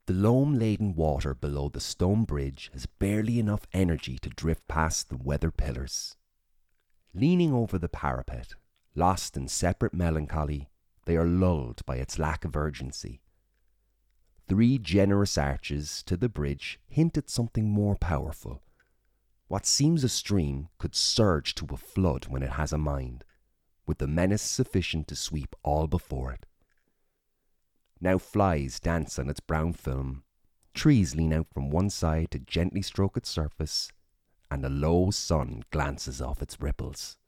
The loam-laden water below the stone bridge has barely enough energy to drift past the weather pillars. Leaning over the parapet, lost in separate melancholy, they are lulled by its lack of urgency. 3 generous arches to the bridge hint at something more powerful. What seems a stream could surge to a flood when it has a mind, with the menace sufficient to sweep all before it. Now flies dance on its brown film, trees lean out from one side to gently stroke its surface, and a low sun glances off its ripples.